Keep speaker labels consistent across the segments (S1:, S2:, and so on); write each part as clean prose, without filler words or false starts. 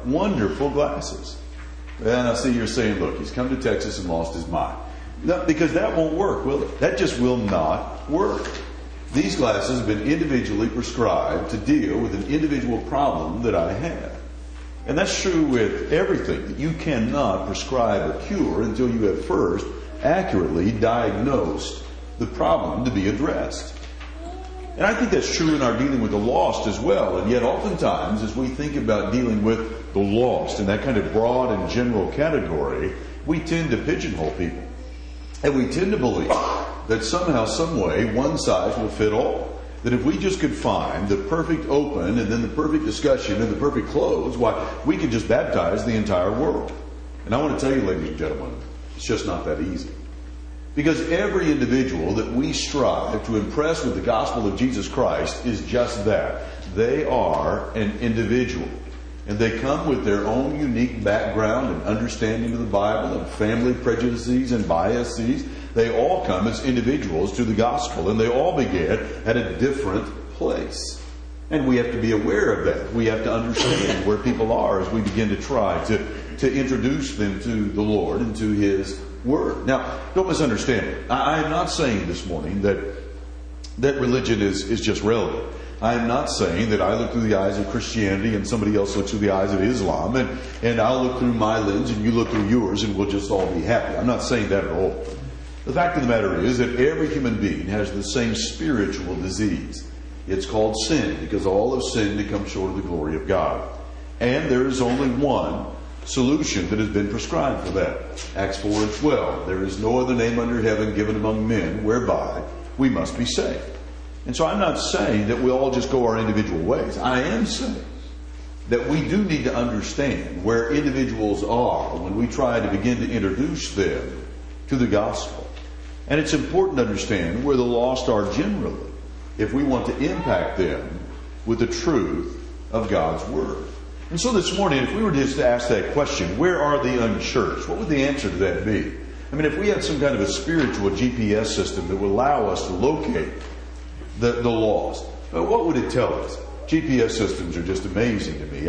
S1: wonderful glasses. And I see you're saying, look, he's come to Texas and lost his mind. No, because that won't work, will it? That just will not work. These glasses have been individually prescribed to deal with an individual problem that I have. And that's true with everything. You cannot prescribe a cure until you have first accurately diagnosed the problem to be addressed. And I think that's true in our dealing with the lost as well. And yet oftentimes, as we think about dealing with the lost in that kind of broad and general category, we tend to pigeonhole people. And we tend to believe that somehow, some way, one size will fit all. That if we just could find the perfect open and then the perfect discussion and the perfect close, why, we could just baptize the entire world. And I want to tell you, ladies and gentlemen, it's just not that easy. Because every individual that we strive to impress with the gospel of Jesus Christ is just that. They are an individual. And they come with their own unique background and understanding of the Bible and family prejudices and biases. They all come as individuals to the gospel, and they all begin at a different place. And we have to be aware of that. We have to understand where people are as we begin to try to introduce them to the Lord and to His Word. Now, don't misunderstand me. I am not saying this morning that religion is just relevant. I am not saying that I look through the eyes of Christianity and somebody else looks through the eyes of Islam, and I'll look through my lens and you look through yours and we'll just all be happy. I'm not saying that at all. The fact of the matter is that every human being has the same spiritual disease. It's called sin, because all have sinned and come short of the glory of God. And there is only one solution that has been prescribed for that. Acts 4:12. There is no other name under heaven given among men whereby we must be saved. And so I'm not saying that we all just go our individual ways. I am saying that we do need to understand where individuals are when we try to begin to introduce them to the gospel. And it's important to understand where the lost are generally if we want to impact them with the truth of God's Word. And so this morning, if we were just to ask that question, where are the unchurched? What would the answer to that be? I mean, if we had some kind of a spiritual GPS system that would allow us to locate the lost, what would it tell us? GPS systems are just amazing to me.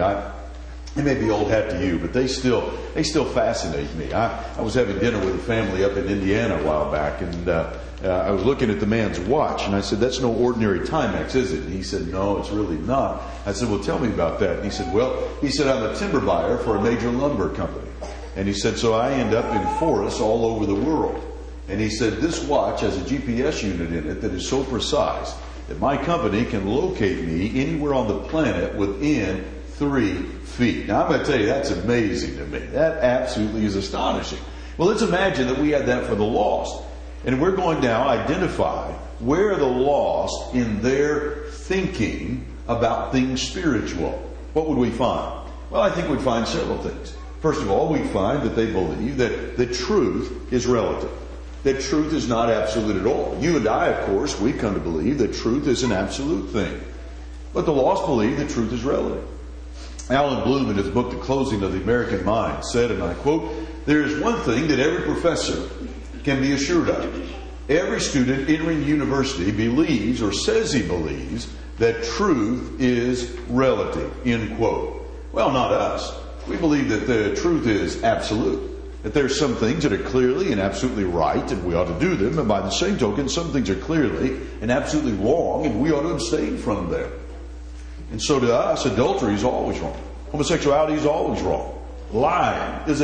S1: It may be old hat to you, but they still fascinate me. I was having dinner with a family up in Indiana a while back, and I was looking at the man's watch, and I said, "That's no ordinary Timex, is it?" And he said, "No, it's really not." I said, "Well, tell me about that." And he said, I'm a timber buyer for a major lumber company. And he said, "So I end up in forests all over the world." And he said, "This watch has a GPS unit in it that is so precise that my company can locate me anywhere on the planet within 3 feet." Now, I'm going to tell you, that's amazing to me. That absolutely is astonishing. Well, let's imagine that we had that for the lost. And we're going to now identify where are the lost in their thinking about things spiritual. What would we find? Well, I think we'd find several things. First of all, we find that they believe that the truth is relative. That truth is not absolute at all. You and I, of course, we come to believe that truth is an absolute thing. But the lost believe that truth is relative. Alan Bloom, in his book, The Closing of the American Mind, said, and I quote, "There is one thing that every professor can be assured of. Every student entering university believes or says he believes that truth is relative." End quote. Well, not us. We believe that the truth is absolute. That there are some things that are clearly and absolutely right and we ought to do them. And by the same token, some things are clearly and absolutely wrong and we ought to abstain from them. And so to us, adultery is always wrong. Homosexuality is always wrong. Lying is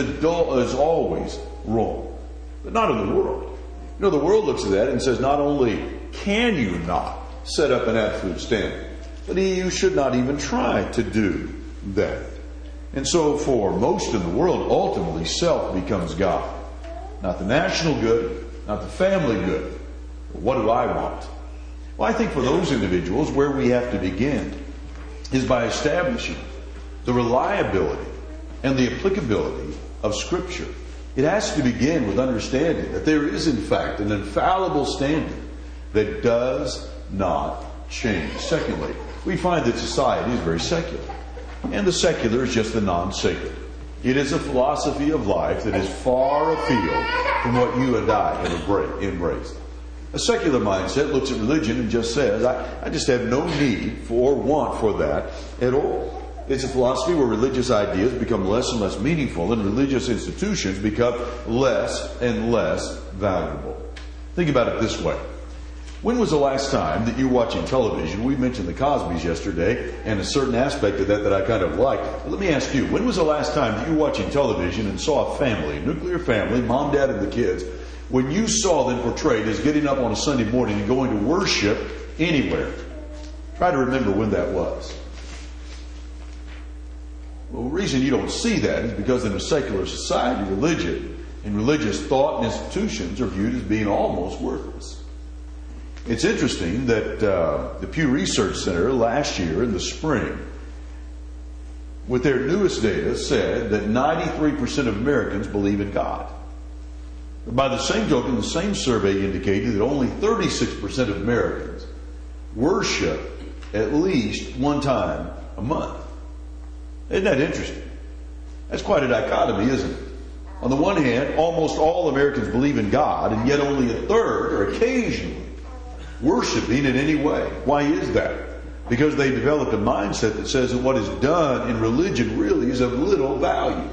S1: always wrong. But not in the world. You know, the world looks at that and says, not only can you not set up an absolute standard, but you should not even try to do that. And so for most in the world, ultimately self becomes God. Not the national good, not the family good. But what do I want? Well, I think for those individuals, where we have to begin is by establishing the reliability and the applicability of Scripture. It has to begin with understanding that there is, in fact, an infallible standard that does not change. Secondly, we find that society is very secular. And the secular is just the non-sacred. It is a philosophy of life that is far afield from what you and I have embraced. A secular mindset looks at religion and just says, I just have no need for or want for that at all. It's a philosophy where religious ideas become less and less meaningful and religious institutions become less and less valuable. Think about it this way. When was the last time that you were watching television? We mentioned the Cosbys yesterday and a certain aspect of that I kind of like. Let me ask you, when was the last time that you were watching television and saw a family, a nuclear family, mom, dad, and the kids, when you saw them portrayed as getting up on a Sunday morning and going to worship anywhere? Try to remember when that was. Well, the reason you don't see that is because in a secular society, religion and religious thought and institutions are viewed as being almost worthless. It's interesting that the Pew Research Center last year in the spring, with their newest data, said that 93% of Americans believe in God. By the same token, the same survey indicated that only 36% of Americans worship at least one time a month. Isn't that interesting? That's quite a dichotomy, isn't it? On the one hand, almost all Americans believe in God, and yet only a third are occasionally worshiping in any way. Why is that? Because they developed a mindset that says that what is done in religion really is of little value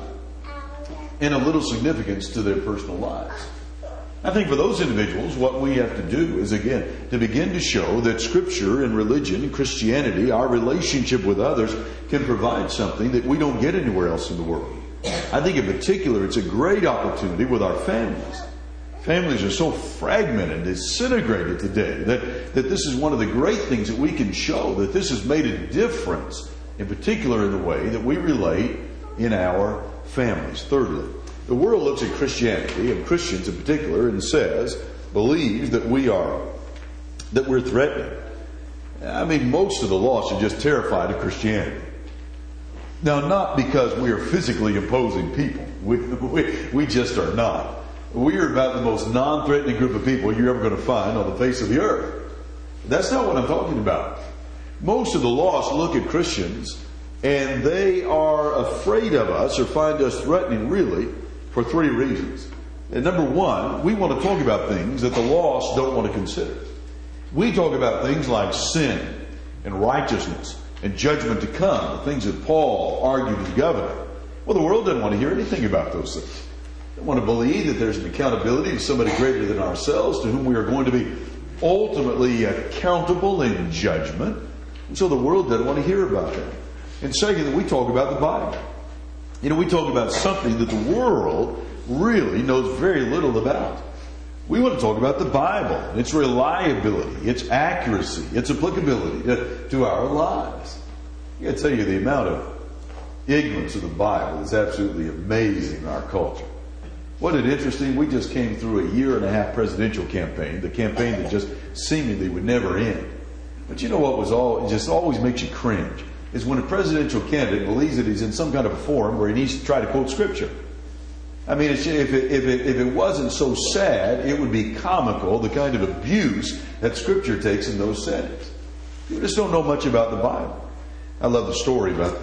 S1: and of little significance to their personal lives. I think for those individuals, what we have to do is, again, to begin to show that Scripture and religion and Christianity, our relationship with others, can provide something that we don't get anywhere else in the world. I think in particular, it's a great opportunity with our families. Families are so fragmented, disintegrated today, that this is one of the great things that we can show, that this has made a difference, in particular in the way that we relate in our families. Thirdly, the world looks at Christianity, and Christians in particular, and believes that we're threatening. I mean, most of the lost are just terrified of Christianity. Now, not because we are physically opposing people. We just are not. We are about the most non-threatening group of people you're ever going to find on the face of the earth. That's not what I'm talking about. Most of the lost look at Christians and they are afraid of us or find us threatening really for three reasons. And number one, we want to talk about things that the lost don't want to consider. We talk about things like sin and righteousness and judgment to come, the things that Paul argued in Governor. Well, the world doesn't want to hear anything about those things. They want to believe that there's an accountability to somebody greater than ourselves to whom we are going to be ultimately accountable in judgment. And so the world doesn't want to hear about that. And secondly, we talk about the Bible. We talk about something that the world really knows very little about. We want to talk about the Bible, its reliability, its accuracy, its applicability to our lives. I got to tell you, the amount of ignorance of the Bible is absolutely amazing in our culture. Wasn't it interesting? We just came through a 1.5-year presidential campaign, the campaign that just seemingly would never end. But you know what it just always makes you cringe, is when a presidential candidate believes that he's in some kind of a forum where he needs to try to quote Scripture. I mean, if it wasn't so sad, it would be comical, the kind of abuse that Scripture takes in those settings. You just don't know much about the Bible. I love the story about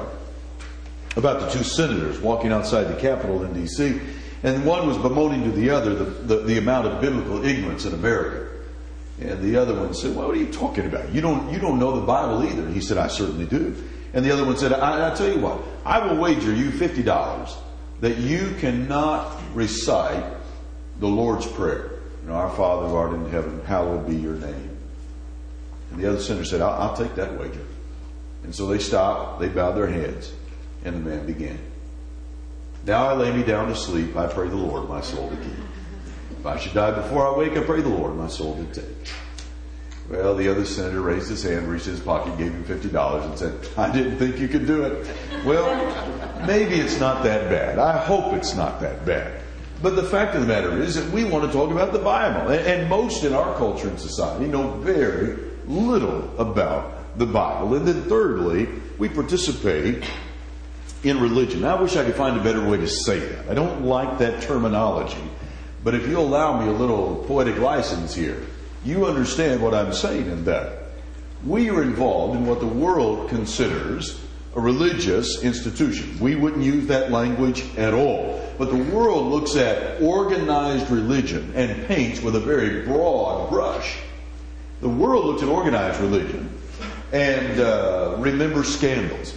S1: the two senators walking outside the Capitol in D.C., and one was bemoaning to the other the amount of biblical ignorance in America. And the other one said, "Well, what are you talking about? You don't know the Bible either." And he said, "I certainly do." And the other one said, I tell you what, I will wager you $50 that you cannot recite the Lord's Prayer. Our Father who art in heaven, hallowed be your name. And the other senator said, I'll take that wager. And so they stopped, they bowed their heads, and the man began. "Now I lay me down to sleep, I pray the Lord my soul to keep. If I should die before I wake, I pray the Lord my soul to take." Well, the other senator raised his hand, reached in his pocket, gave him $50 and said, "I didn't think you could do it." Well, maybe it's not that bad. I hope it's not that bad. But the fact of the matter is that we want to talk about the Bible. And most in our culture and society know very little about the Bible. And then thirdly, we participate in religion. Now, I wish I could find a better way to say that. I don't like that terminology. But if you'll allow me a little poetic license here, you understand what I'm saying in that. We are involved in what the world considers a religious institution. We wouldn't use that language at all. But the world looks at organized religion and paints with a very broad brush. The world looks at organized religion and remembers scandals.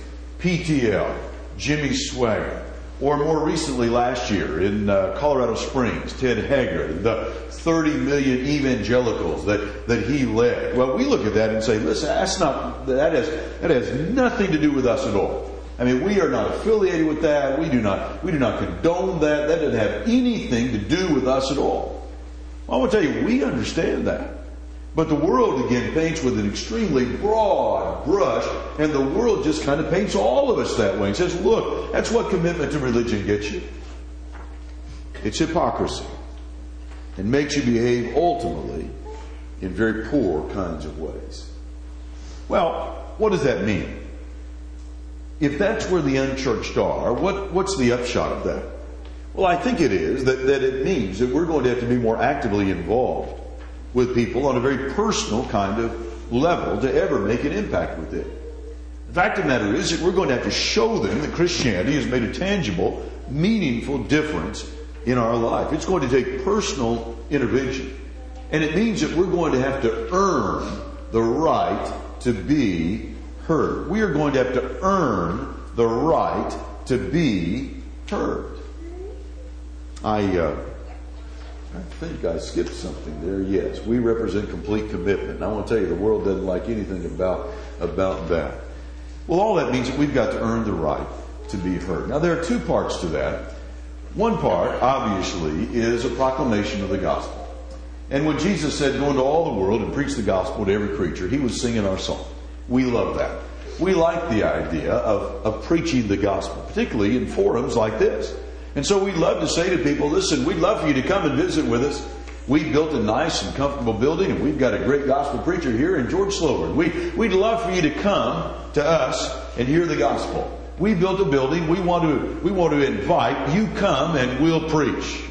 S1: PTL, Jimmy Swaggart, or more recently last year in Colorado Springs, Ted Haggard, the 30 million evangelicals that he led. Well, we look at that and say, listen, that has nothing to do with us at all. I mean, we are not affiliated with that. We do not condone that. That doesn't have anything to do with us at all. Well, I want to tell you, we understand that. But the world, again, paints with an extremely broad brush, and the world just kind of paints all of us that way and says, look, that's what commitment to religion gets you. It's hypocrisy. And makes you behave ultimately in very poor kinds of ways. Well, what does that mean? If that's where the unchurched are, what's the upshot of that? Well, I think it is that it means that we're going to have to be more actively involved with people on a very personal kind of level to ever make an impact with it. The fact of the matter is that we're going to have to show them that Christianity has made a tangible, meaningful difference in our life. It's going to take personal intervention. And it means that we're going to have to earn the right to be heard. We are going to have to earn the right to be heard. I think I skipped something there. Yes, we represent complete commitment. And I want to tell you, the world doesn't like anything about that. Well, all that means that we've got to earn the right to be heard. Now, there are two parts to that. One part, obviously, is a proclamation of the gospel. And when Jesus said, go into all the world and preach the gospel to every creature, he was singing our song. We love that. We like the idea of preaching the gospel, particularly in forums like this. And so we'd love to say to people, listen, we'd love for you to come and visit with us. We built a nice and comfortable building, and we've got a great gospel preacher here in George Slover. We'd love for you to come to us and hear the gospel. We built a building. We want to invite you, come and we'll preach.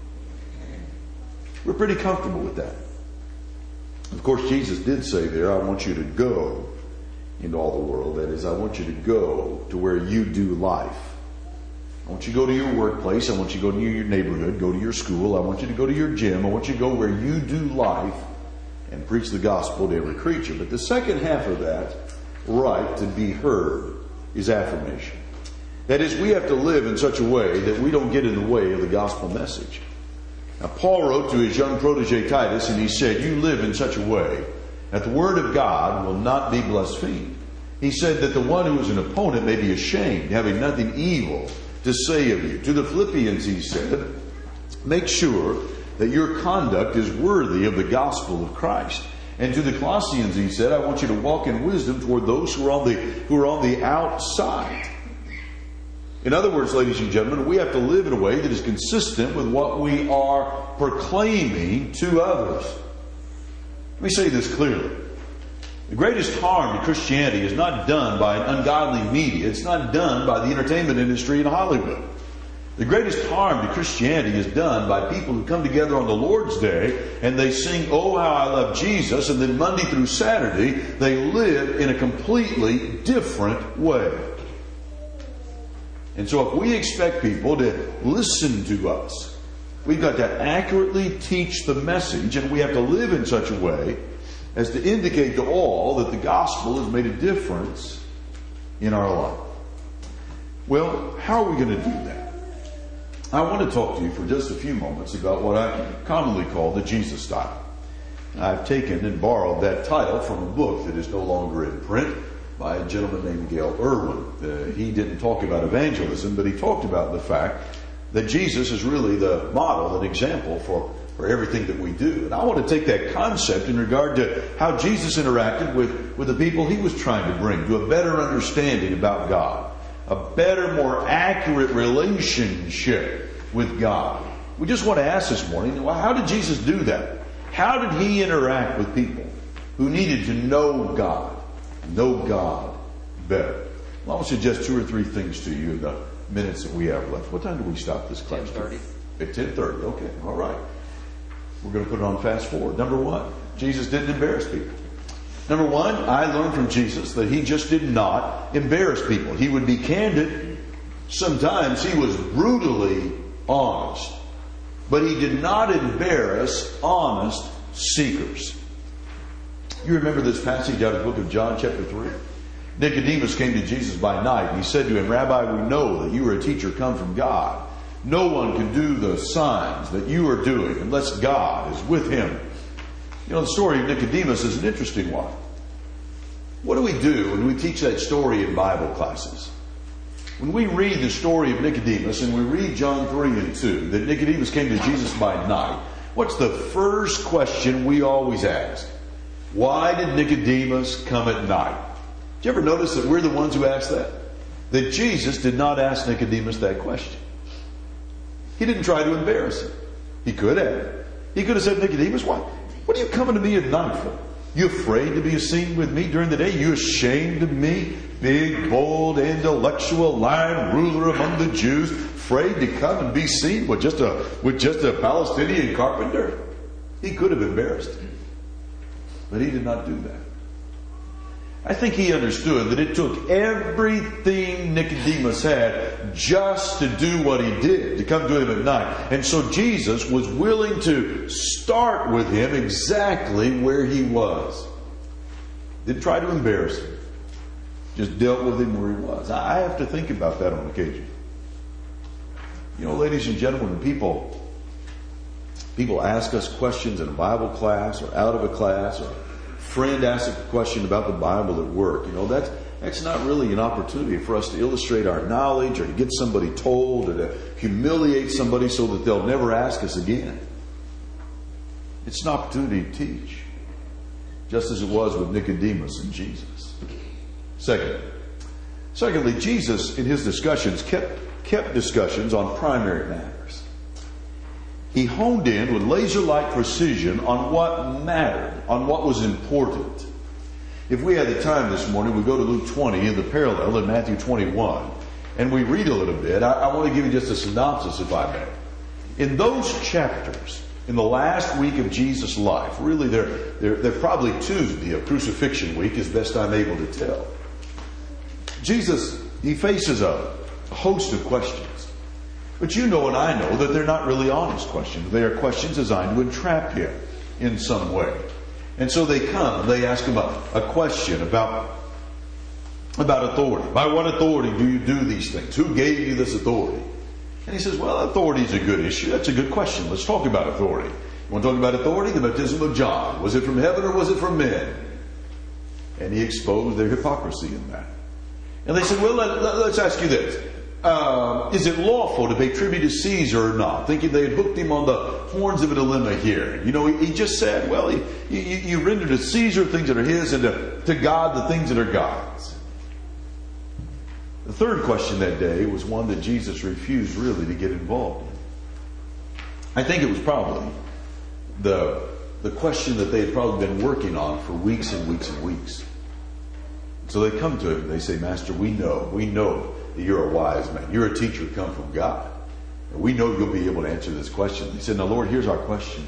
S1: We're pretty comfortable with that. Of course, Jesus did say there, I want you to go into all the world. That is, I want you to go to where you do life. I want you to go to your workplace. I want you to go to your neighborhood, go to your school. I want you to go to your gym. I want you to go where you do life and preach the gospel to every creature. But the second half of that, right to be heard, is affirmation. That is, we have to live in such a way that we don't get in the way of the gospel message. Now, Paul wrote to his young protege Titus, and he said, you live in such a way that the word of God will not be blasphemed. He said that the one who is an opponent may be ashamed, having nothing evil to say of you. To the Philippians, he said, make sure that your conduct is worthy of the gospel of Christ. And to the Colossians, he said, I want you to walk in wisdom toward those who are on the outside. In other words, ladies and gentlemen, we have to live in a way that is consistent with what we are proclaiming to others. Let me say this clearly. The greatest harm to Christianity is not done by an ungodly media. It's not done by the entertainment industry in Hollywood. The greatest harm to Christianity is done by people who come together on the Lord's Day and they sing, Oh, How I Love Jesus, and then Monday through Saturday they live in a completely different way. And so if we expect people to listen to us, we've got to accurately teach the message, and we have to live in such a way as to indicate to all that the gospel has made a difference in our life. Well, how are we going to do that? I want to talk to you for just a few moments about what I commonly call the Jesus style. I've taken and borrowed that title from a book that is no longer in print by a gentleman named Gail Irwin. He didn't talk about evangelism, but he talked about the fact that Jesus is really the model and example for everything that we do. And I want to take that concept in regard to how Jesus interacted with the people he was trying to bring to a better understanding about God, a better, more accurate relationship with God. We just want to ask this morning, well, how did Jesus do that? How did he interact with people who needed to know God better? Well, I'll suggest 2 or 3 things to you in the minutes that we have left. What time do we stop this class?
S2: 10:30.
S1: At 10:30. Okay, all right. We're going to put it on fast forward. Number 1, Jesus didn't embarrass people. Number 1, I learned from Jesus that he just did not embarrass people. He would be candid. Sometimes he was brutally honest. But he did not embarrass honest seekers. You remember this passage out of the book of John chapter 3? Nicodemus came to Jesus by night, and he said to him, Rabbi, we know that you are a teacher come from God. No one can do the signs that you are doing unless God is with him. You know, the story of Nicodemus is an interesting one. What do we do when we teach that story in Bible classes? When we read the story of Nicodemus and we read John 3 and 2, that Nicodemus came to Jesus by night, what's the first question we always ask? Why did Nicodemus come at night? Did you ever notice that we're the ones who ask that? That Jesus did not ask Nicodemus that question. He didn't try to embarrass him. He could have. He could have said, Nicodemus, what are you coming to me at night for? You afraid to be seen with me during the day? You ashamed of me? Big, bold, intellectual, lion, ruler among the Jews, afraid to come and be seen with just a Palestinian carpenter? He could have embarrassed him. But he did not do that. I think he understood that it took everything Nicodemus had just to do what he did, to come to him at night. And so Jesus was willing to start with him exactly where he was. Didn't try to embarrass him. Just dealt with him where he was. I have to think about that on occasion. You know, ladies and gentlemen, people ask us questions in a Bible class or out of a class, or friend asks a question about the Bible at work. You know, that's not really an opportunity for us to illustrate our knowledge or to get somebody told or to humiliate somebody so that they'll never ask us again. It's an opportunity to teach, just as it was with Nicodemus and Jesus. Secondly, Jesus in his discussions kept discussions on primary matters. He honed in with laser-like precision on what mattered, on what was important. If we had the time this morning, we go to Luke 20 in the parallel in Matthew 21, and we read a little bit. I want to give you just a synopsis, if I may. In those chapters, in the last week of Jesus' life, really they're probably Tuesday of crucifixion week, as best I'm able to tell. Jesus, he faces a host of questions. But you know and I know that they're not really honest questions. They are questions designed to entrap him in some way. And so they come and they ask him a question about authority. By what authority do you do these things? Who gave you this authority? And he says, well, authority is a good issue. That's a good question. Let's talk about authority. You want to talk about authority? The baptism of John. Was it from heaven or was it from men? And he exposed their hypocrisy in that. And they said, well, let's ask you this. Is it lawful to pay tribute to Caesar or not? Thinking they had hooked him on the horns of a dilemma here. You know, he just said, well, you render to Caesar things that are his and to God the things that are God's. The third question that day was one that Jesus refused really to get involved in. I think it was probably the question that they had probably been working on for weeks and weeks and weeks. So they come to him and they say, Master, we know that you're a wise man. You're a teacher come from God. And we know you'll be able to answer this question. He said, now Lord, here's our question.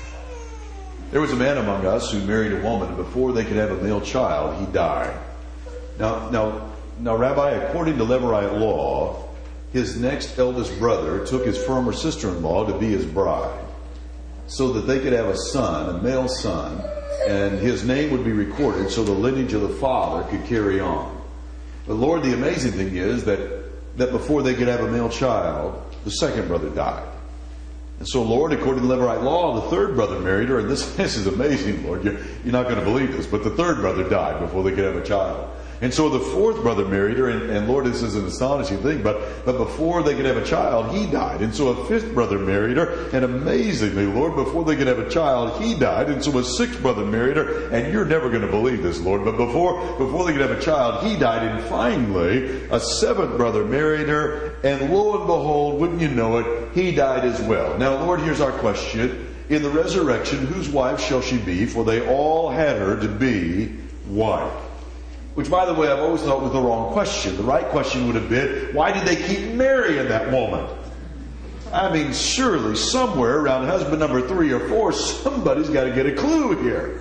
S1: There was a man among us who married a woman, and before they could have a male child, he died. Now, Rabbi, according to Levirate law, his next eldest brother took his former sister-in-law to be his bride, so that they could have a son, a male son, and his name would be recorded so the lineage of the father could carry on. But Lord, the amazing thing is that before they could have a male child, the second brother died. And so, Lord, according to Levirate law, the third brother married her, and this is amazing, Lord. You're not going to believe this, but the third brother died before they could have a child. And so the fourth brother married her, and Lord, this is an astonishing thing, but before they could have a child, he died. And so a fifth brother married her, and amazingly, Lord, before they could have a child, he died. And so a sixth brother married her, and you're never going to believe this, Lord, but before they could have a child, he died. And finally, a seventh brother married her, and lo and behold, wouldn't you know it, he died as well. Now, Lord, here's our question. In the resurrection, whose wife shall she be? For they all had her to be wife. Which, by the way, I've always thought was the wrong question. The right question would have been, why did they keep marrying that woman? I mean, surely somewhere around husband number 3 or 4, somebody's got to get a clue here.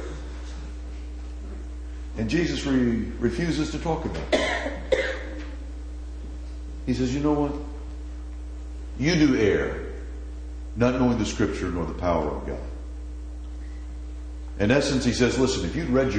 S1: And Jesus refuses to talk about it. He says, you know what? You do err, not knowing the Scripture nor the power of God. In essence, he says, listen, if you'd read your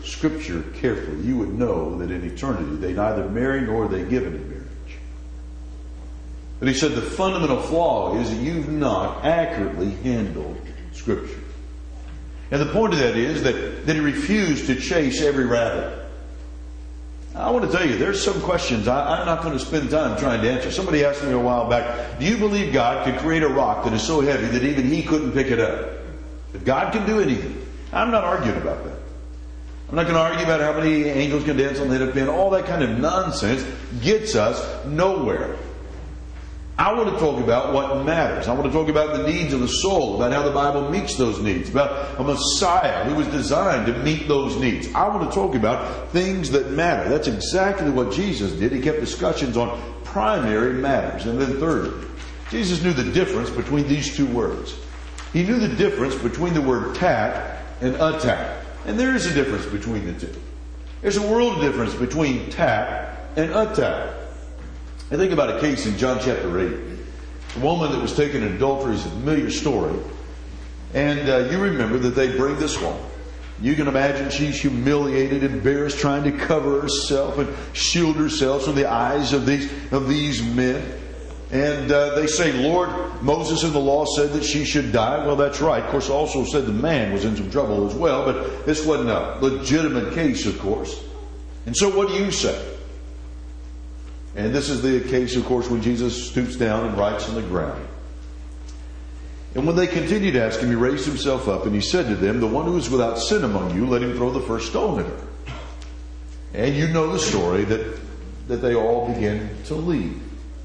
S1: Scripture carefully, you would know that in eternity they neither marry nor are they given in marriage. But he said the fundamental flaw is that you've not accurately handled Scripture. And the point of that is that he refused to chase every rabbit. I want to tell you, there's some questions I'm not going to spend time trying to answer. Somebody asked me a while back, do you believe God could create a rock that is so heavy that even He couldn't pick it up? That God can do anything? I'm not arguing about that. I'm not going to argue about how many angels can dance on the head of a pin. All that kind of nonsense gets us nowhere. I want to talk about what matters. I want to talk about the needs of the soul, about how the Bible meets those needs, about a Messiah who was designed to meet those needs. I want to talk about things that matter. That's exactly what Jesus did. He kept discussions on primary matters. And then thirdly, Jesus knew the difference between these two words. He knew the difference between the word tact and attack. And there is a difference between the two. There's a world of difference between tact and attack. I think about a case in John chapter 8. A woman that was taken in adultery is a familiar story. And you remember that they bring this woman. You can imagine she's humiliated, embarrassed, trying to cover herself and shield herself from the eyes of these men. And they say, Lord, Moses in the law said that she should die. Well, that's right. Of course, also said the man was in some trouble as well. But this wasn't a legitimate case, of course. And so what do you say? And this is the case, of course, when Jesus stoops down and writes on the ground. And when they continued to ask him, he raised himself up and he said to them, the one who is without sin among you, let him throw the first stone at her. And you know the story that they all begin to leave.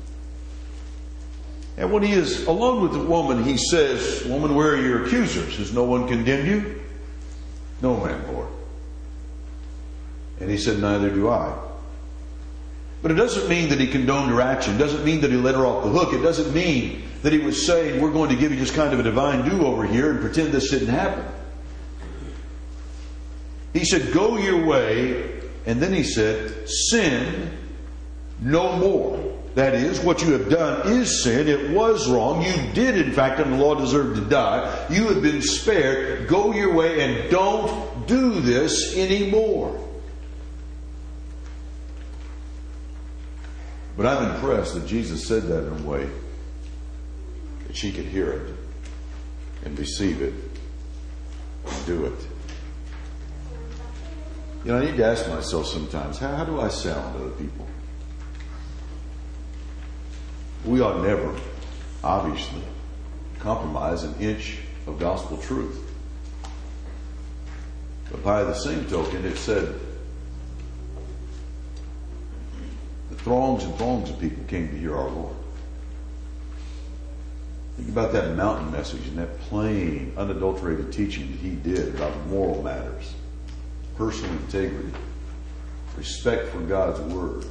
S1: And when he is alone with the woman, he says, woman, where are your accusers? Has no one condemned you? No man, Lord. And he said, neither do I. But it doesn't mean that he condoned her action. It doesn't mean that he let her off the hook. It doesn't mean that he was saying, we're going to give you just kind of a divine do-over here and pretend this didn't happen. He said, go your way. And then he said, sin no more. That is, what you have done is sin. It was wrong. You did, in fact, under the law, deserve to die. You have been spared. Go your way and don't do this anymore. But I'm impressed that Jesus said that in a way that she could hear it and receive it and do it. You know, I need to ask myself sometimes, how do I sound to other people? We ought never, obviously, compromise an inch of gospel truth. But by the same token, it said, throngs and throngs of people came to hear our Lord. Think about that mountain message and that plain, unadulterated teaching that he did about moral matters, personal integrity, respect for God's word.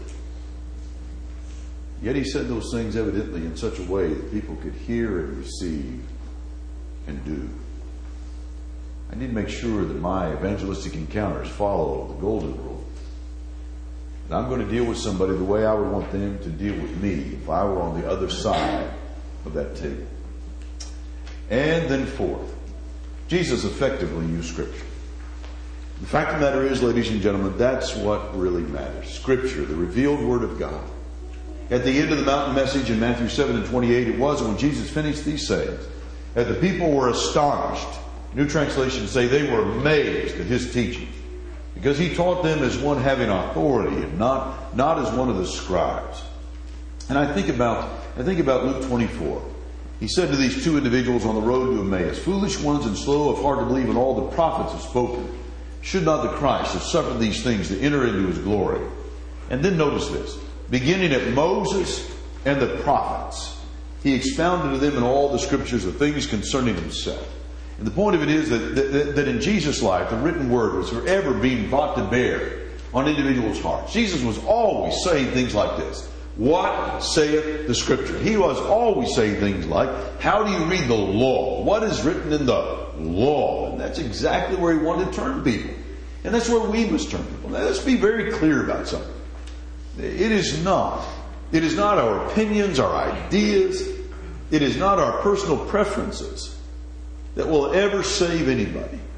S1: Yet he said those things evidently in such a way that people could hear and receive and do. I need to make sure that my evangelistic encounters follow the golden rule. And I'm going to deal with somebody the way I would want them to deal with me if I were on the other side of that table. And then fourth, Jesus effectively used Scripture. The fact of the matter is, ladies and gentlemen, that's what really matters. Scripture, the revealed Word of God. At the end of the mountain message in Matthew 7:28, it was when Jesus finished these sayings, that the people were astonished. New translations say they were amazed at his teaching, because he taught them as one having authority and not as one of the scribes. And I think about Luke 24. He said to these two individuals on the road to Emmaus, foolish ones and slow of heart to believe in all the prophets have spoken. Should not the Christ have suffered these things to enter into his glory? And then notice this. Beginning at Moses and the prophets, he expounded to them in all the scriptures the things concerning himself. And the point of it is that in Jesus' life, the written word was forever being brought to bear on individuals' hearts. Jesus was always saying things like this. What saith the Scripture? He was always saying things like, how do you read the law? What is written in the law? And that's exactly where he wanted to turn people. And that's where we must turn people. Now, let's be very clear about something. It is not our opinions, our ideas. It is not our personal preferences that will ever save anybody.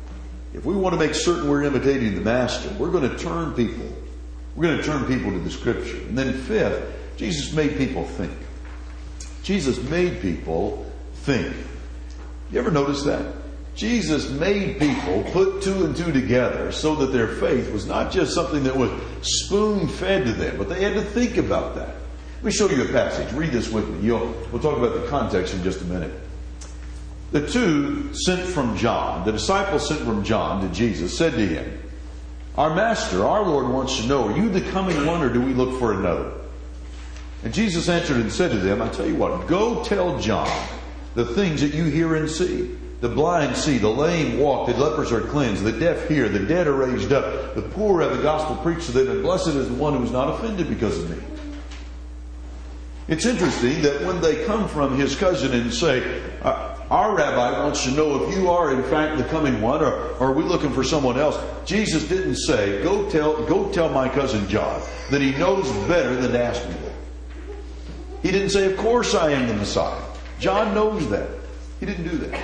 S1: if we want to make certain we're imitating the Master, we're going to turn people. We're going to turn people to the Scripture. And then fifth, Jesus made people think. Jesus made people think. You ever notice that? Jesus made people put two and two together so that their faith was not just something that was spoon-fed to them, but they had to think about that. Let me show you a passage. Read this with me. We'll talk about the context in just a minute. The two sent from John, the disciples sent from John to Jesus, said to him, "Our Master, our Lord wants to know, are you the coming one, or do we look for another?" And Jesus answered and said to them, "I tell you what, go tell John the things that you hear and see. The blind see, the lame walk, the lepers are cleansed, the deaf hear, the dead are raised up, the poor have the gospel preached to them, and blessed is the one who is not offended because of me." It's interesting that when they come from his cousin and say, "Our rabbi wants to know if you are in fact the coming one, or are we looking for someone else?" Jesus didn't say, go tell my cousin John that he knows better than to ask me that. He didn't say, "Of course I am the Messiah. John knows that." He didn't do that.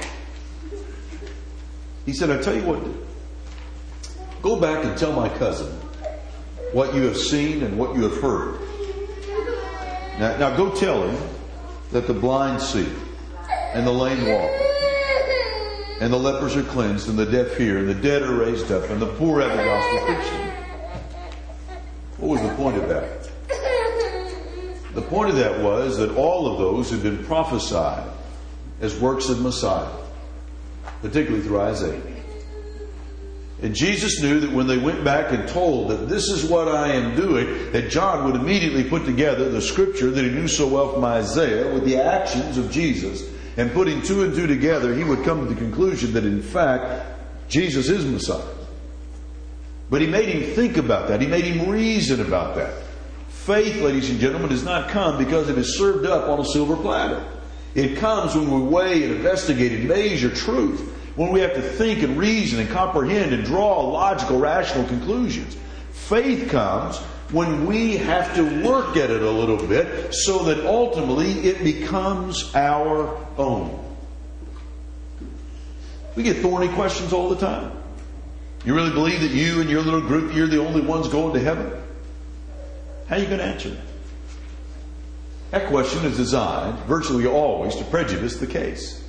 S1: He said, "I tell you what, go back and tell my cousin what you have seen and what you have heard. Now go tell him that the blind see, and the lame walk, and the lepers are cleansed, and the deaf hear, and the dead are raised up, and the poor have the gospel preached to them." What was the point of that? The point of that was that all of those had been prophesied as works of Messiah, particularly through Isaiah. And Jesus knew that when they went back and told that this is what I am doing, that John would immediately put together the scripture that he knew so well from Isaiah with the actions of Jesus, and putting two and two together, he would come to the conclusion that in fact, Jesus is Messiah. But he made him think about that. He made him reason about that. Faith, ladies and gentlemen, does not come because it is served up on a silver platter. It comes when we weigh and investigate and measure truth. When we have to think and reason and comprehend and draw logical, rational conclusions. Faith comes when we have to work at it a little bit so that ultimately it becomes our own. We get thorny questions all the time. You really believe that you and your little group, you're the only ones going to heaven? How are you going to answer that? That question is designed virtually always to prejudice the case.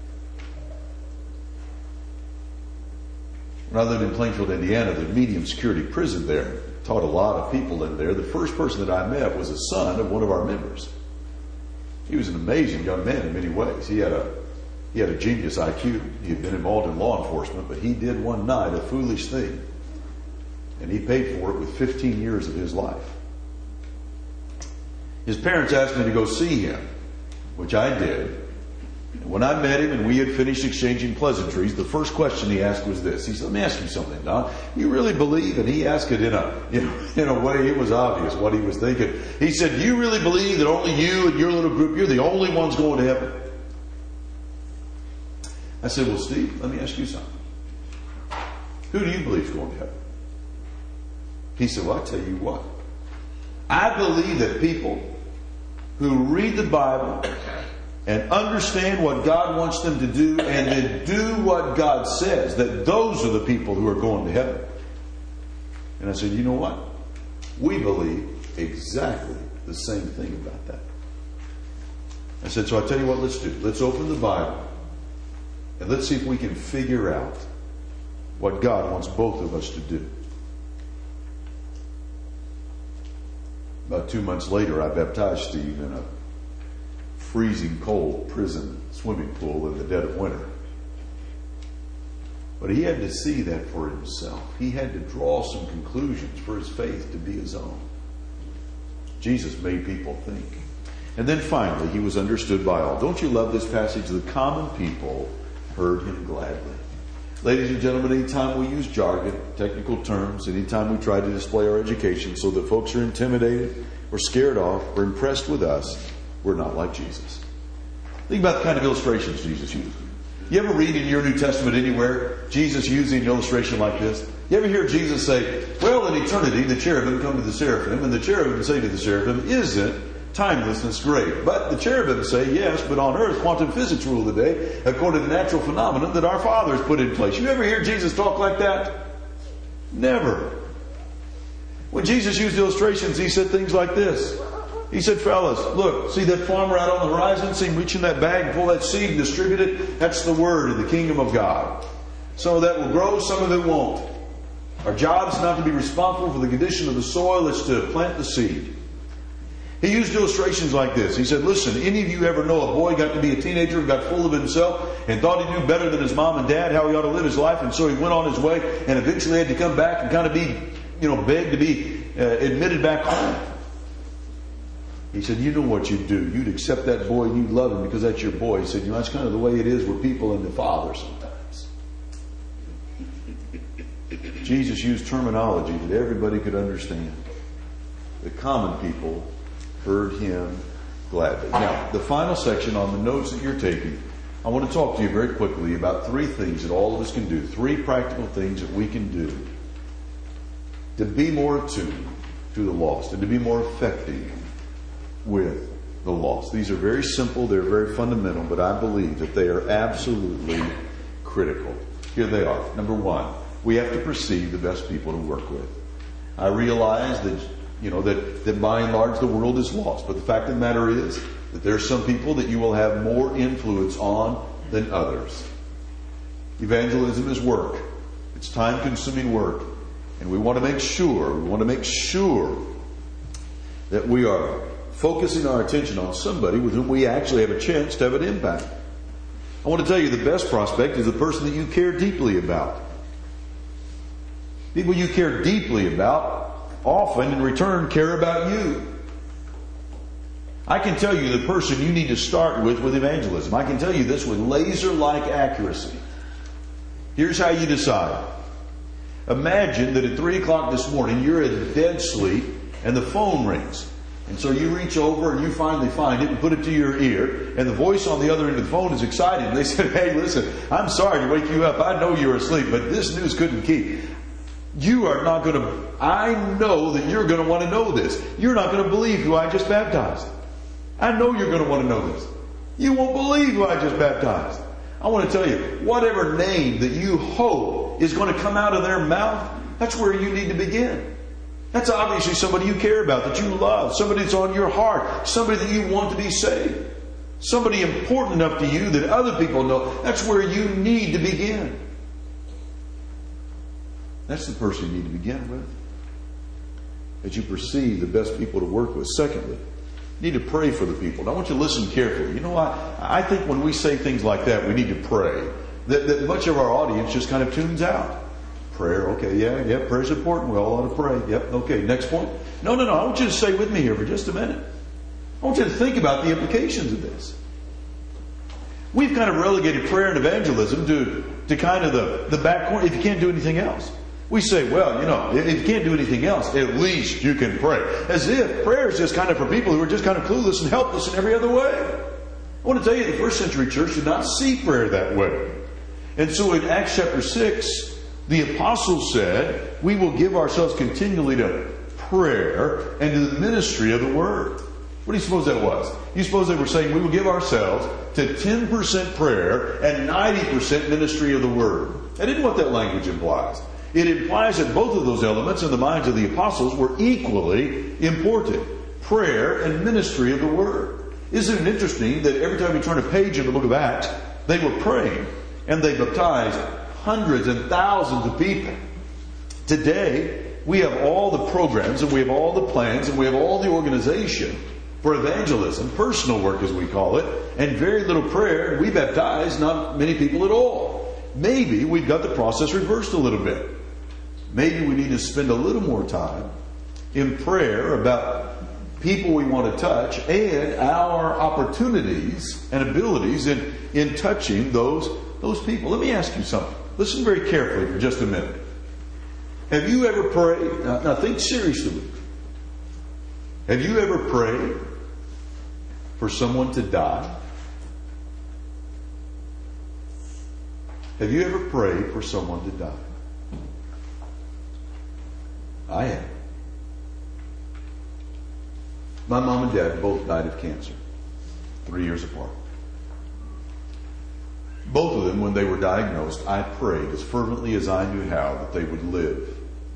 S1: When I lived in Plainfield, Indiana, the medium security prison there taught a lot of people in there. The first person that I met was a son of one of our members. He was an amazing young man in many ways. He had a genius IQ. He had been involved in law enforcement, but he did one night a foolish thing. And he paid for it with 15 years of his life. His parents asked me to go see him, which I did. And when I met him and we had finished exchanging pleasantries, the first question he asked was this. He said, "Let me ask you something, Don. You really believe?" And he asked it in a way it was obvious what he was thinking. He said, "Do you really believe that only you and your little group, you're the only ones going to heaven?" I said, "Well, Steve, let me ask you something. Who do you believe is going to heaven?" He said, "Well, I tell you what. I believe that people who read the Bible and understand what God wants them to do and then do what God says, that those are the people who are going to heaven." And I said, "You know what? We believe exactly the same thing about that." I said, "So I tell you what let's do. Let's open the Bible and let's see if we can figure out what God wants both of us to do." About 2 months later, I baptized Steve in a freezing cold prison swimming pool in the dead of winter. But he had to see that for himself. He had to draw some conclusions for his faith to be his own. Jesus made people think. And then finally, he was understood by all. Don't you love this passage? The common people heard him gladly. Ladies and gentlemen, anytime we use jargon, technical terms, anytime we try to display our education so that folks are intimidated or scared off or impressed with us, we're not like Jesus. Think about the kind of illustrations Jesus used. You ever read in your New Testament anywhere Jesus using an illustration like this? You ever hear Jesus say, "Well, in eternity, the cherubim come to the seraphim, and the cherubim say to the seraphim, 'Isn't timelessness, great. But the cherubim say, yes, but on earth, quantum physics rule the day, according to natural phenomenon that our fathers put in place. You ever hear Jesus talk like that? Never. When Jesus used illustrations, he said things like this. He said, fellas, look, see that farmer out on the horizon? See him reach in that bag and pull that seed and distribute it? That's the word of the kingdom of God. Some of that will grow, some of it won't. Our job is not to be responsible for the condition of the soil, it's to plant the seed. He used illustrations like this. He said, listen, any of you ever know a boy got to be a teenager and got full of himself and thought he knew better than his mom and dad how he ought to live his life, and so he went on his way and eventually had to come back and kind of be, begged to be admitted back home? He said, you know what you'd do. You'd accept that boy and you'd love him because that's your boy. He said, that's kind of the way it is with people and the father sometimes. Jesus used terminology that everybody could understand. The common people heard him gladly. Now, the final section on the notes that you're taking, I want to talk to you very quickly about 3 things that all of us can do. 3 practical things that we can do to be more attuned to the lost and to be more effective with the lost. These are very simple, they're very fundamental, but I believe that they are absolutely critical. Here they are. Number 1, we have to perceive the best people to work with. I realize that that by and large the world is lost, but the fact of the matter is that there are some people that you will have more influence on than others. Evangelism is work. It's time-consuming work, and we want to make sure that we are focusing our attention on somebody with whom we actually have a chance to have an impact. I want to tell you the best prospect is the person that you care deeply about. People you care deeply about often in return care about you. I can tell you the person you need to start with evangelism. I can tell you this with laser-like accuracy. Here's how you decide. Imagine that at 3 o'clock this morning you're in dead sleep and the phone rings. And so you reach over and you finally find it and put it to your ear. And the voice on the other end of the phone is excited. They said, hey, listen, I'm sorry to wake you up. I know you were asleep, but this news couldn't keep. I know that you're going to want to know this. You're not going to believe who I just baptized. I know you're going to want to know this. You won't believe who I just baptized. I want to tell you, whatever name that you hope is going to come out of their mouth, that's where you need to begin. That's obviously somebody you care about, that you love, somebody that's on your heart, somebody that you want to be saved, somebody important enough to you that other people know. That's where you need to begin. That's the person you need to begin with. That you perceive the best people to work with. Secondly, you need to pray for the people. Now, I want you to listen carefully. I think when we say things like that, we need to pray. That much of our audience just kind of tunes out. Prayer, okay, yeah, prayer's important. We all ought to pray. Yep, okay, next point. No, I want you to stay with me here for just a minute. I want you to think about the implications of this. We've kind of relegated prayer and evangelism to kind of the back corner if you can't do anything else. We say, well, if you can't do anything else, at least you can pray. As if prayer is just kind of for people who are just kind of clueless and helpless in every other way. I want to tell you, the first century church did not see prayer that way. And so in Acts chapter 6, the apostles said, we will give ourselves continually to prayer and to the ministry of the word. What do you suppose that was? You suppose they were saying we will give ourselves to 10% prayer and 90% ministry of the word. That isn't what that language implies. It implies that both of those elements in the minds of the apostles were equally important. Prayer and ministry of the word. Isn't it interesting that every time we turn a page in the book of Acts, they were praying and they baptized hundreds and thousands of people. Today, we have all the programs and we have all the plans and we have all the organization for evangelism, personal work as we call it, and very little prayer. We baptize not many people at all. Maybe we've got the process reversed a little bit. Maybe we need to spend a little more time in prayer about people we want to touch and our opportunities and abilities in touching those people. Let me ask you something. Listen very carefully for just a minute. Have you ever prayed? Now think seriously. Have you ever prayed for someone to die? Have you ever prayed for someone to die? I have. My mom and dad both died of cancer, 3 years apart. Both of them, when they were diagnosed, I prayed as fervently as I knew how that they would live.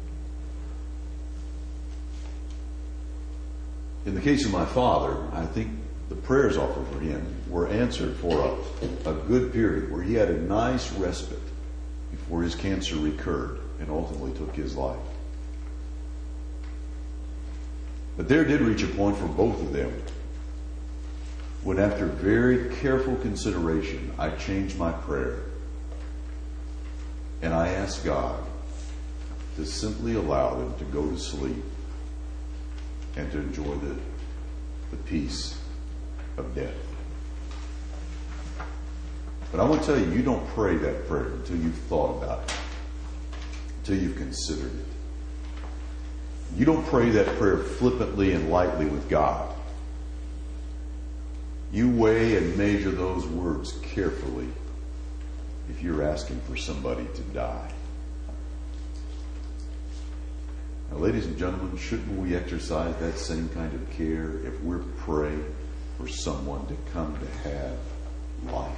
S1: In the case of my father, I think the prayers offered for him were answered for a good period where he had a nice respite before his cancer recurred and ultimately took his life. But there did reach a point for both of them when, after very careful consideration, I changed my prayer and I asked God to simply allow them to go to sleep and to enjoy the peace of death. But I want to tell you, you don't pray that prayer until you've thought about it, until you've considered it. You don't pray that prayer flippantly and lightly with God. You weigh and measure those words carefully if you're asking for somebody to die. Now, ladies and gentlemen, shouldn't we exercise that same kind of care if we're praying for someone to come to have life?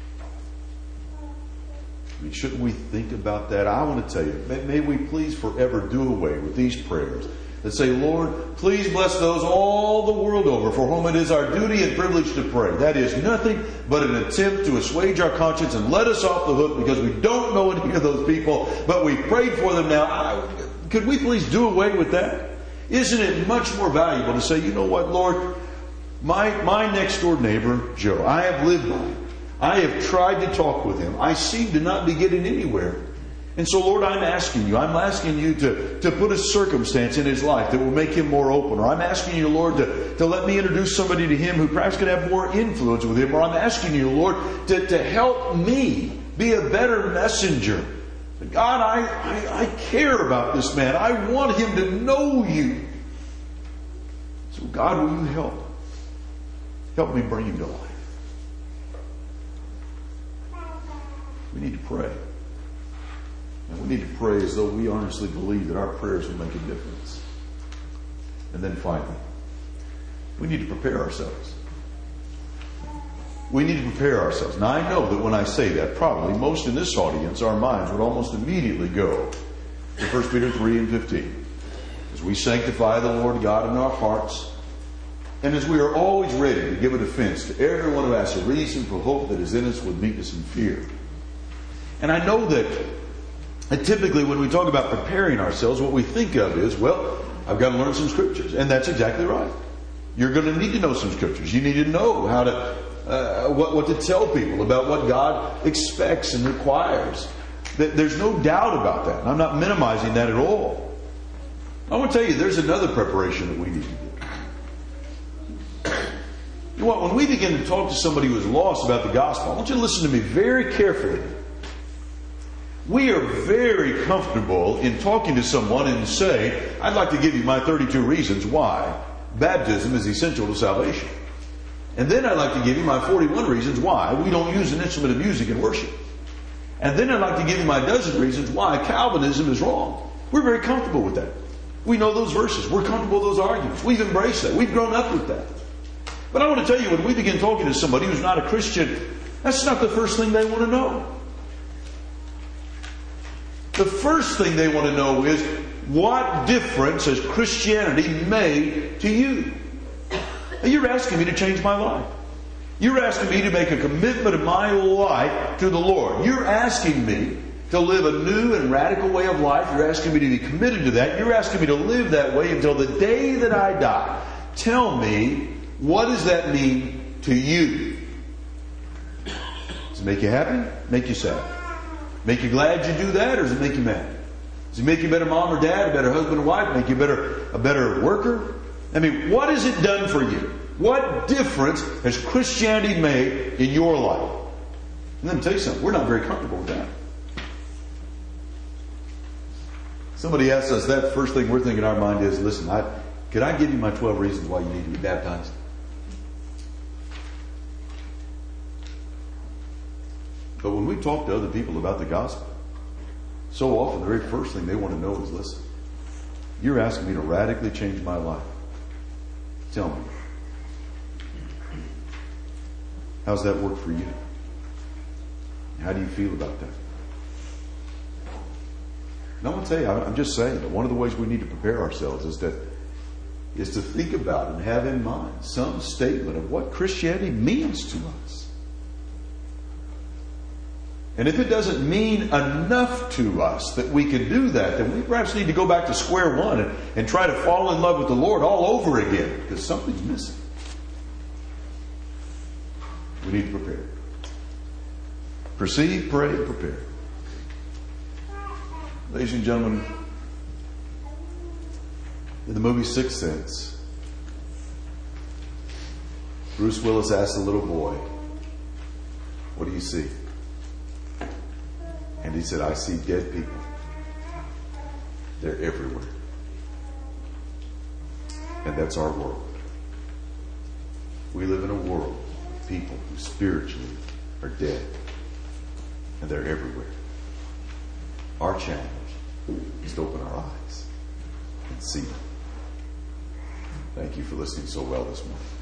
S1: I mean, shouldn't we think about that? I want to tell you, may we please forever do away with these prayers that say, Lord, please bless those all the world over for whom it is our duty and privilege to pray. That is nothing but an attempt to assuage our conscience and let us off the hook because we don't know any of those people, but we prayed for them now. Could we please do away with that? Isn't it much more valuable to say, you know what, Lord, my next door neighbor, Joe, I have lived by him. I have tried to talk with him. I seem to not be getting anywhere. And so, Lord, I'm asking you to put a circumstance in his life that will make him more open. Or I'm asking you, Lord, to let me introduce somebody to him who perhaps could have more influence with him. Or I'm asking you, Lord, to help me be a better messenger. God, I care about this man. I want him to know you. So, God, will you help? Help me bring him to life. We need to pray. And we need to pray as though we honestly believe that our prayers will make a difference. And then finally, we need to prepare ourselves. We need to prepare ourselves. Now, I know that when I say that, probably most in this audience, our minds would almost immediately go to 1 Peter 3 and 15. As we sanctify the Lord God in our hearts, and as we are always ready to give a defense to everyone who asks a reason for hope that is in us with meekness and fear. And I know that typically when we talk about preparing ourselves, what we think of is, well, I've got to learn some scriptures. And that's exactly right. You're going to need to know some scriptures. You need to know how to, what to tell people about what God expects and requires. There's no doubt about that. And I'm not minimizing that at all. I want to tell you, there's another preparation that we need to do. You know what? When we begin to talk to somebody who is lost about the gospel, I want you to listen to me very carefully. We are very comfortable in talking to someone and say, I'd like to give you my 32 reasons why baptism is essential to salvation. And then I'd like to give you my 41 reasons why we don't use an instrument of music in worship. And then I'd like to give you my dozen reasons why Calvinism is wrong. We're very comfortable with that. We know those verses. We're comfortable with those arguments. We've embraced that. We've grown up with that. But I want to tell you, when we begin talking to somebody who's not a Christian, that's not the first thing they want to know. The first thing they want to know is, what difference has Christianity made to you? You're asking me to change my life. You're asking me to make a commitment of my life to the Lord. You're asking me to live a new and radical way of life. You're asking me to be committed to that. You're asking me to live that way until the day that I die. Tell me, what does that mean to you? Does it make you happy? Make you sad? Make you glad you do that, or does it make you mad? Does it make you a better mom or dad, a better husband or wife, make you a better worker? I mean, what has it done for you? What difference has Christianity made in your life? And let me tell you something, we're not very comfortable with that. Somebody asks us that, first thing we're thinking in our mind is, listen, could I give you my 12 reasons why you need to be baptized? But when we talk to other people about the gospel, so often the very first thing they want to know is, listen, you're asking me to radically change my life. Tell me. How's that work for you? How do you feel about that? And I want to tell you, I'm just saying that one of the ways we need to prepare ourselves is to think about and have in mind some statement of what Christianity means to us. And if it doesn't mean enough to us that we can do that, then we perhaps need to go back to square one and try to fall in love with the Lord all over again, because something's missing. We need to prepare. Perceive, pray, and prepare. Ladies and gentlemen, in the movie Sixth Sense, Bruce Willis asked the little boy, "What do you see?" And he said, "I see dead people. They're everywhere." And that's our world. We live in a world of people who spiritually are dead. And they're everywhere. Our challenge is to open our eyes and see them. Thank you for listening so well this morning.